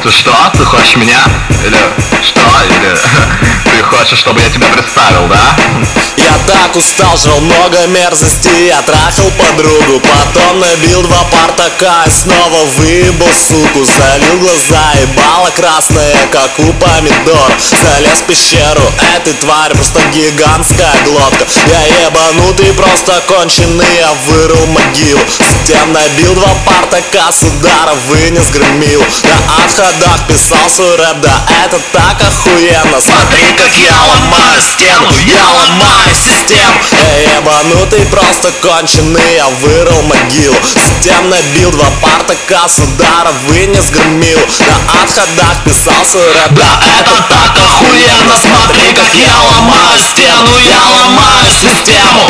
Ты что? Ты хочешь меня? Или что? Или ты хочешь, чтобы я тебя представил, да? Я так устал, жрал много мерзостей. Я трахал подругу, потом набил 2 партака и снова выебал суку. Залил глаза, ебало красное, как у помидор. Залез в пещеру, этой тварь просто гигантская глотка. Я ебанутый, просто конченый, я вырыл могилу. Затем набил 2 партака, с удара вынес, громил. На отходах писал свой рэп, да это так охуенно. Смотри, как я ломаю стену, я ломаю систему. Я ебанутый, просто конченый, я вырыл могилу. Затем набил 2 партака, с удара вынес, громил. На отходах писал свой рэп, да это так охуенно. Смотри, как я ломаю стену, я ломаю систему.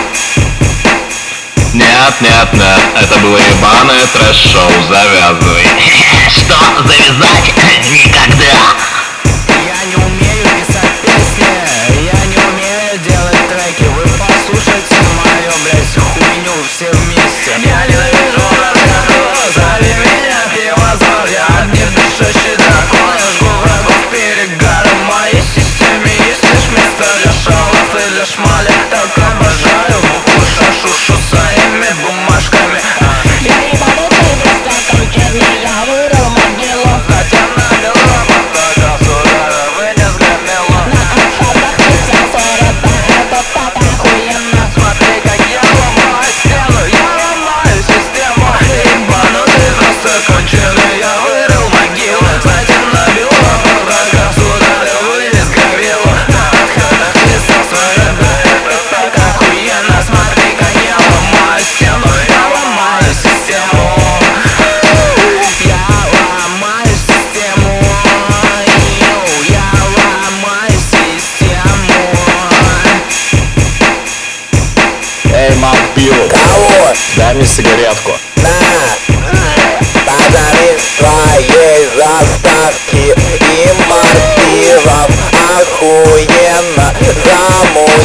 Нет, нет, нет, это было ебаное трэш-шоу, завязывай. Что, завязать? Никогда. Я не умею писать песни, я не умею делать треки. Вы послушайте мою, блядь, хуйню все вместе. Я ненавижу наркоту, зови меня пивозор. Я огнедышащий дракон, я жгу врагов перегара. В моей системе есть лишь место для шалов и для шмали. Так обожаю буху, шашу своими бумажками. Я ебанутый, просто конченый, я вырыл могилу. Затем набил 2 партака, с удара вынес, громило. На отходах писал свой рэп, да это так охуенно. Смотри, как я ломаю стену, я ломаю систему. Ебанутый, просто конченый, я вырыл могилу. Затем набил 2 партака, с удара вынес, громило. На отходах писал свой рэп, да это так охуенно. Смотри, как я ломаю стену, я ломаю систему. Я ломаю систему. Я ломаю систему. Эй, Марк Пиво, Кого? дай мне сигаретку. На, подари своей заставки и мотивов охуенно замутил.